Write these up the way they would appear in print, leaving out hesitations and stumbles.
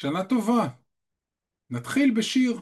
שנה טובה. נתחיל בשיר.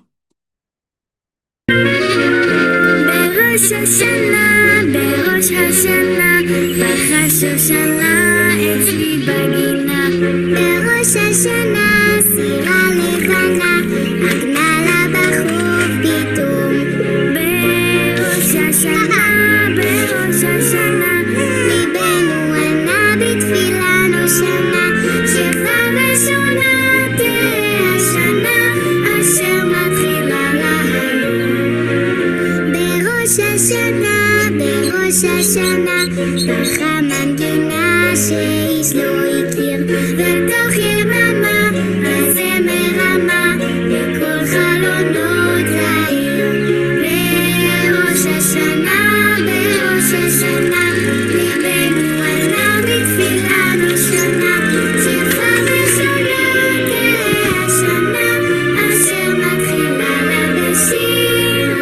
בראש השנה, בראש השנה, פרחה שושנה אצלי בגינה. בראש השנה, סירה לבנה, עגנה לה בחוף פתאום. בראש השנה, בראש השנה, ליבנו ענה בתפילה נושנה, שפע ושונה תהיה השנה, אשר מתחילה לה היום. בראש השנה, בראש השנה, פרחה מנגינה שאיש לא הכיר, ותוך יממה הזמר רמה בכל חלונות העיר. בראש השנה, בראש השנה, ליבנו ענה בתפילה נושנה, שפע ושונה תהיה השנה, אשר מתחילה לה בשיר.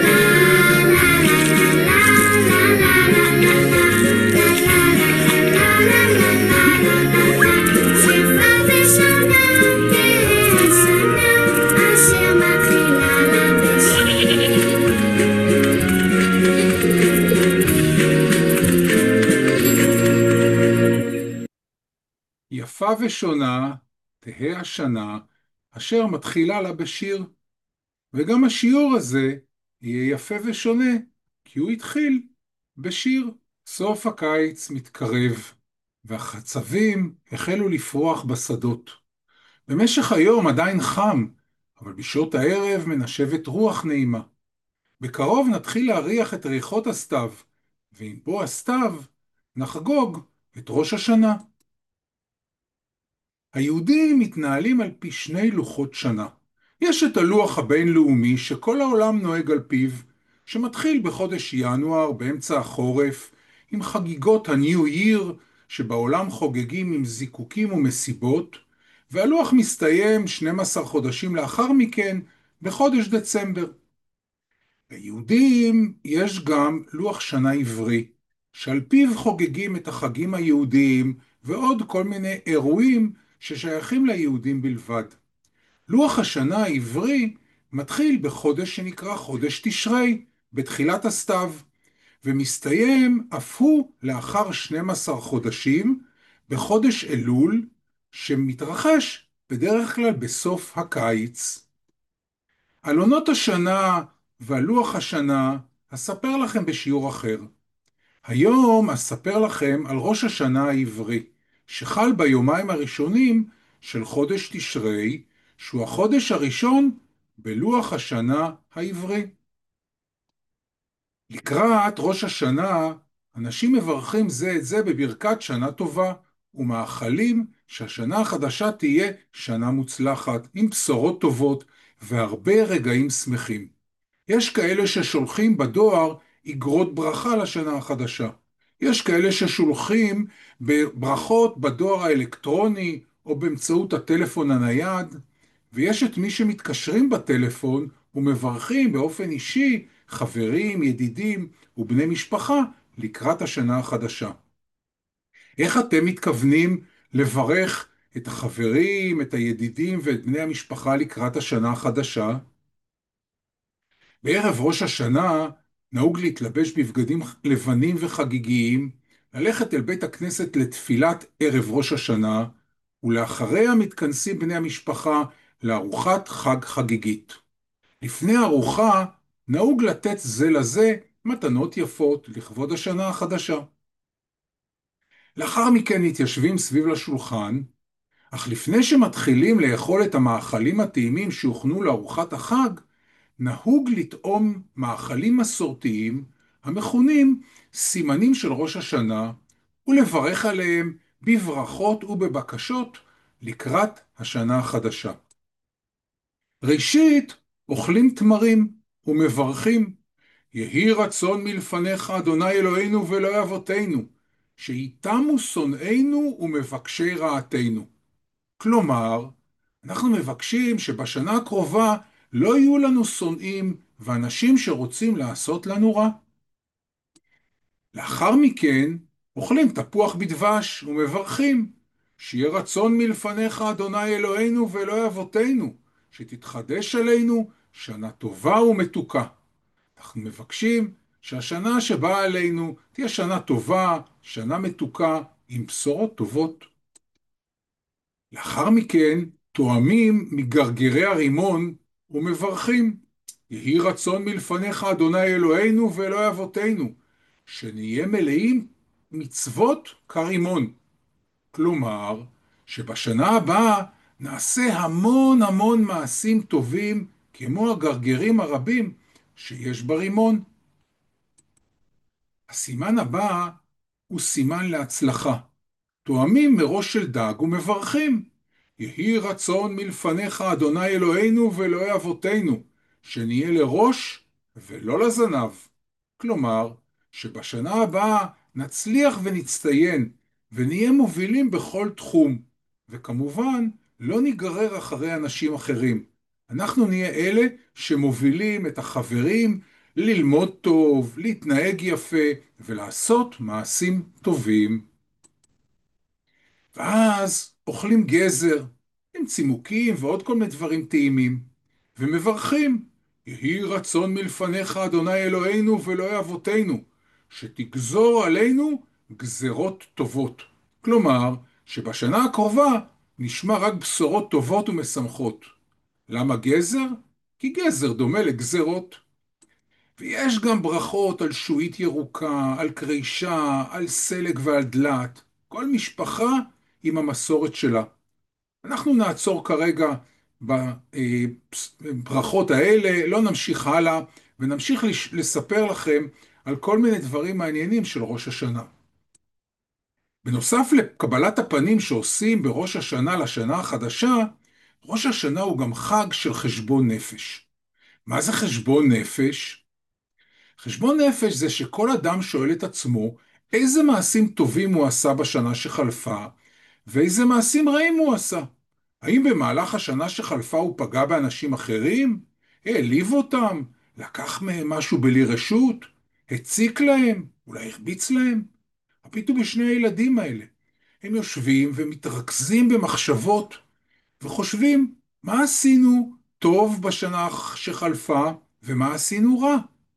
יפה ושונה תהא השנה אשר מתחילה לה בשיר. וגם השיעור הזה יהיה יפה ושונה, כי הוא התחיל בשיר. סוף הקיץ מתקרב, והחצבים החלו לפרוח בשדות. במשך היום עדיין חם, אבל בשעות הערב מנשבת רוח נעימה. בקרוב נתחיל להריח את ריחות הסתיו, ועם בוא הסתיו נחגוג את ראש השנה. היהודים מתנהלים על פי שני לוחות שנה. יש את הלוח הבינלאומי שכל העולם נוהג על פיו, שמתחיל בחודש ינואר באמצע החורף, עם חגיגות ה-New Year שבעולם חוגגים עם זיקוקים ומסיבות, והלוח מסתיים 12 חודשים לאחר מכן בחודש דצמבר. ליהודים יש גם לוח שנה עברי, שעל פיו חוגגים את החגים היהודיים ועוד כל מיני אירועים ששייכים ליהודים בלבד. לוח השנה העברי מתחיל בחודש שנקרא חודש תשרי, בתחילת הסתיו, ומסתיים אף הוא לאחר 12 חודשים בחודש אלול, שמתרחש בדרך כלל בסוף הקיץ. על עונות השנה ועל לוח השנה אספר לכם בשיעור אחר. היום אספר לכם על ראש השנה העברי, שחל ביומיים הראשונים של חודש תשרי, שהוא החודש הראשון בלוח השנה העברי. לקראת ראש השנה, אנשים מברכים זה את זה בברכת שנה טובה, ומאחלים שהשנה החדשה תהיה שנה מוצלחת, עם בשורות טובות והרבה רגעים שמחים. יש כאלה ששולחים בדואר אגרות ברכה לשנה החדשה. יש כאלה ששולחים ברכות בדואר האלקטרוני או באמצעות הטלפון הנייד, ויש את מי שמתקשרים בטלפון ומברכים באופן אישי חברים, ידידים ובני משפחה לקראת השנה החדשה. איך אתם מתכוונים לברך את החברים, את הידידים ואת בני המשפחה לקראת השנה החדשה? בערב ראש השנה נהוג להתלבש בבגדים לבנים וחגיגיים, ללכת אל בית הכנסת לתפילת ערב ראש השנה, ולאחריה מתכנסים בני המשפחה לארוחת חג חגיגית. לפני הארוחה נהוג לתת זה לזה מתנות יפות לכבוד השנה החדשה. לאחר מכן מתיישבים סביב לשולחן, אך לפני שמתחילים לאכול את המאכלים הטעימים שהוכנו לארוחת החג, נהוג לטעום מאכלים מסורתיים המכונים סימנים של ראש השנה, ולברך עליהם בברכות ובבקשות לקראת השנה החדשה. ראשית אוכלים תמרים ומברכים, יהי רצון מלפניך אדוני אלוהינו ואלוהי אבותינו, שיתמו שונאינו ומבקשי רעתנו. כלומר, אנחנו מבקשים שבשנה הקרובה לא יהיו לנו שונאים ואנשים שרוצים לעשות לנו רע. לאחר מכן אוכלים תפוח בדבש ומברכים, שיהיה רצון מלפניך, אדוני אלוהינו ואלוהי אבותינו, שתתחדש עלינו שנה טובה ומתוקה. אנחנו מבקשים שהשנה שבאה עלינו תהיה שנה טובה, שנה מתוקה, עם בשורות טובות. לאחר מכן תואמים מגרגרי הרימון ומברכים. יהי רצון מלפניך, אדוני אלוהינו ואלוהי אבותינו, שנהיה מלאים מצוות כרימון. כלומר, שבשנה הבאה נעשה המון המון מעשים טובים, כמו הגרגרים הרבים שיש ברימון. הסימן הבא הוא סימן להצלחה. תואמים מראש של דג ומברכים. יהי רצון מלפניך, אדוני אלוהינו ואלוהי אבותינו, שנהיה לראש ולא לזנב. כלומר, שבשנה הבאה נצליח ונצטיין, ונהיה מובילים בכל תחום, וכמובן לא ניגרר אחרי אנשים אחרים. אנחנו נהיה אלה שמובילים את החברים ללמוד טוב, להתנהג יפה ולעשות מעשים טובים. ואז אוכלים גזר עם צימוקים ועוד כל מיני דברים טעימים, ומברכים. יהי רצון מלפניך, אדוני אלוהינו ואלוהי אבותינו, שתגזור עלינו גזרות טובות. כלומר, שבשנה הקרובה נשמע רק בשורות טובות ומשמחות. למה גזר? כי גזר דומה לגזרות. ויש גם ברכות על שועית ירוקה, על קרישה, על סלק ועל דלת. כל משפחה עם המסורת שלה. אנחנו נעצור כרגע בברכות האלה, לא נמשיך הלאה, ונמשיך לספר לכם על כל מיני דברים מעניינים של ראש השנה. בנוסף לקבלת הפנים שעושים בראש השנה לשנה החדשה, ראש השנה הוא גם חג של חשבון נפש. מה זה חשבון נפש? חשבון נפש זה שכל אדם שואל את עצמו איזה מעשים טובים הוא עשה בשנה שחלפה, ואיזה מעשים רעים הוא עשה. האם במהלך השנה שחלפה הוא פגע באנשים אחרים? העליב אותם? לקח מהם משהו בלי רשות? הציק להם? אולי הרביץ להם? הביטו בשני הילדים האלה. הם יושבים ומתרכזים במחשבות וחושבים מה עשינו טוב בשנה שחלפה ומה עשינו רע.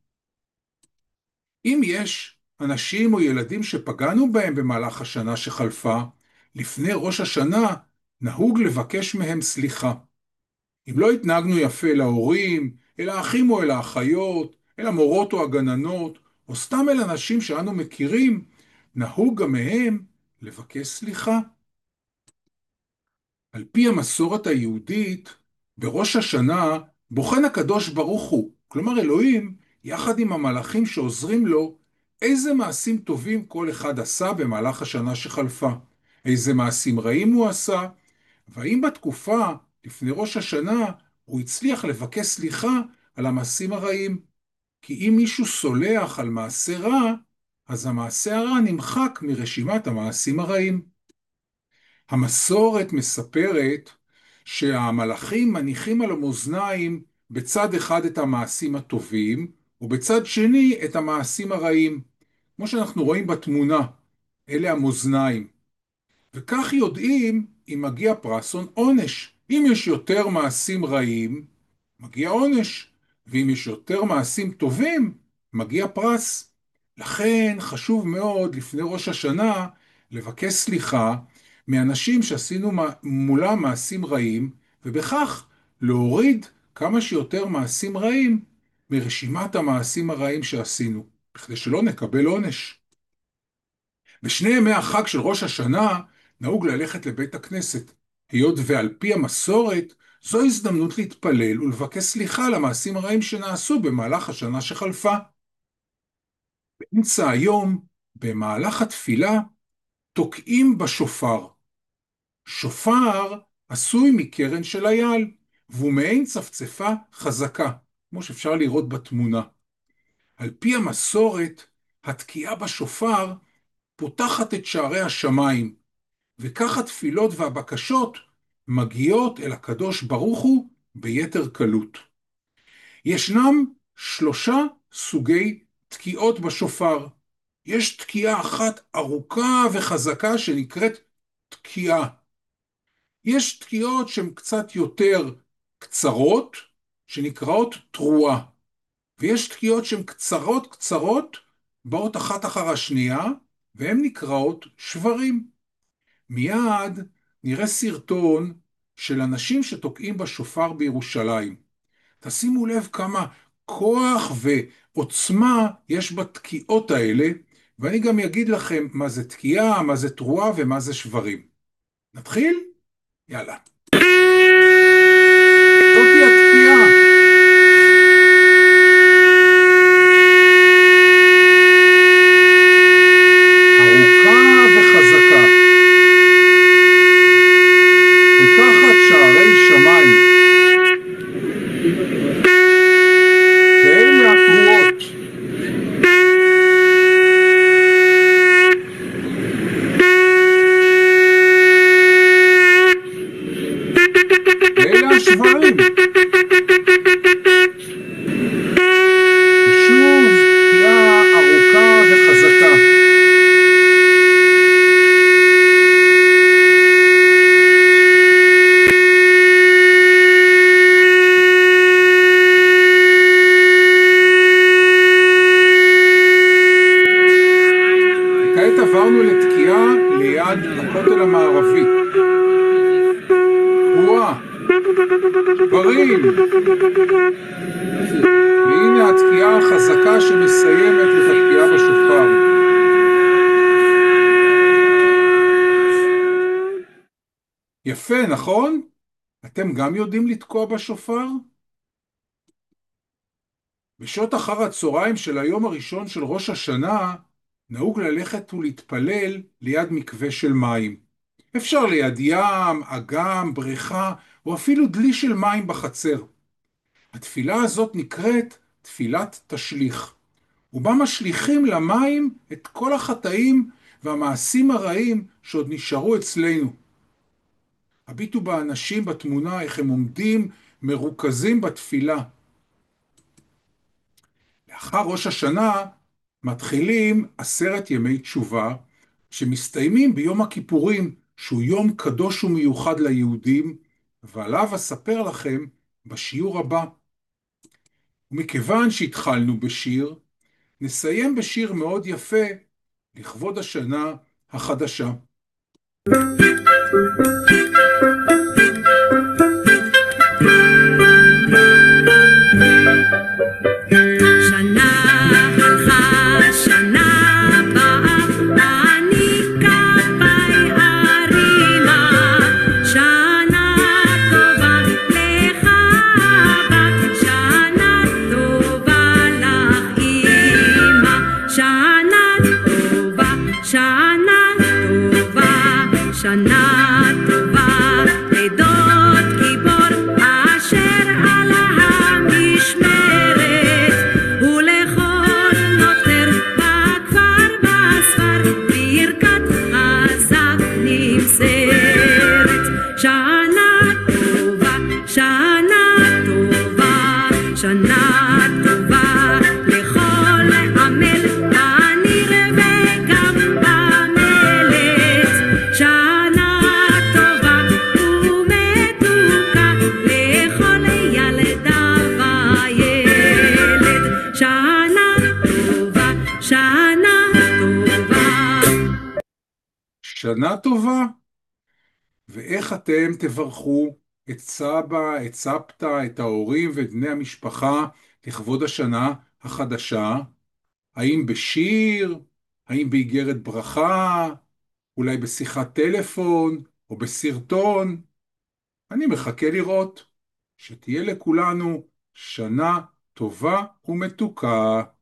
אם יש אנשים או ילדים שפגענו בהם במהלך השנה שחלפה, לפני ראש השנה נהוג לבקש מהם סליחה. אם לא התנהגנו יפה להורים, אל האחים או אל האחיות, אל המורות או הגננות, או סתם אל אנשים שאנו מכירים, נהוג גם מהם לבקש סליחה. על פי המסורת היהודית, בראש השנה בוחן הקדוש ברוך הוא, כלומר אלוהים, יחד עם המלאכים שעוזרים לו, איזה מעשים טובים כל אחד עשה במהלך השנה שחלפה, איזה מעשים רעים הוא עשה, והאם בתקופה לפני ראש השנה הוא הצליח לבקש סליחה על המעשים הרעים. כי אם מישהו סולח על מעשה רע, אז המעשה הרע נמחק מרשימת המעשים הרעים. המסורת מספרת שהמלאכים מניחים על המאזניים בצד אחד את המעשים הטובים, ובצד שני את המעשים הרעים. כמו שאנחנו רואים בתמונה, אלה המאזניים. וכך יודעים אם מגיע פרס או עונש. אם יש יותר מעשים רעים, מגיע עונש, ואם יש יותר מעשים טובים, מגיע פרס. לכן חשוב מאוד לפני ראש השנה לבקש סליחה מאנשים שעשינו מולם מעשים רעים, ובכך להוריד כמה שיותר מעשים רעים מרשימת המעשים הרעים שעשינו, בכדי שלא נקבל עונש. בשני ימי החג של ראש השנה נהוג ללכת לבית הכנסת, היות ועל פי המסורת זו הזדמנות להתפלל ולבקש סליחה על המעשים הרעים שנעשו במהלך השנה שחלפה. באמצע היום, במהלך התפילה, תוקעים בשופר. שופר עשוי מקרן של אייל, והוא מעין צפצפה חזקה, כמו שאפשר לראות בתמונה. על פי המסורת, התקיעה בשופר פותחת את שערי השמיים, וכך התפילות והבקשות מגיעות אל הקדוש ברוך הוא ביתר קלות. ישנם 3 סוגי תקיעות בשופר. יש תקיעה אחת ארוכה וחזקה שנקראת תקיעה. יש תקיעות שהן קצת יותר קצרות, שנקראות תרועה, ויש תקיעות שהן קצרות קצרות, באות אחת אחר השנייה, והן נקראות שברים. מיד נראה סרטון של אנשים שתוקעים בשופר בירושלים. תשימו לב כמה כוח ועוצמה יש בתקיעות האלה, ואני גם אגיד לכם מה זה תקיעה, מה זה תרועה ומה זה שברים. נתחיל? יאללה. זאתי התקיעה. ארוכה וחזקה. פותחת שערי שמיים. ואלה התרועות. ואלה השברים. ושוב תקיעה ארוכה וחזקה. כעת עברנו לתקיעה ליד הכותל המערבי. תרועה, שברים. והנה התקיעה החזקה שמסיימת את התקיעה בשופר. יפה, נכון? אתם גם יודעים לתקוע בשופר? בשעות אחר הצהריים של היום הראשון של ראש השנה, נהוג ללכת ולהתפלל ליד מקווה של מים. אפשר ליד ים, אגם, בריכה, או אפילו דלי של מים בחצר. התפילה הזאת נקראת תפילת תשליך, ובה משליכים למים את כל החטאים והמעשים הרעים שעוד נשארו אצלנו. הביטו באנשים בתמונה איך הם עומדים מרוכזים בתפילה. לאחר ראש השנה מתחילים 10 ימי תשובה, שמסתיימים ביום הכיפורים, שהוא יום קדוש ומיוחד ליהודים, ועליו אספר לכם בשיעור הבא. ומכיוון שהתחלנו בשיר, נסיים בשיר מאוד יפה לכבוד השנה החדשה. שנה טובה לדוד גיבור אשר על המשמרת ולכל נותר בכפר בספר ברכת חזק נמסרת. שנה טובה, שנה טובה, שנה טובה לכל עמל הניר וגם במלט. שנה טובה. ואיך אתם תברכו את סבא, את סבתא, את ההורים ואת בני המשפחה לכבוד השנה החדשה? האם בשיר? האם באיגרת ברכה? אולי בשיחת טלפון או בסרטון? אני מחכה לראות. שתהיה לכולנו שנה טובה ומתוקה.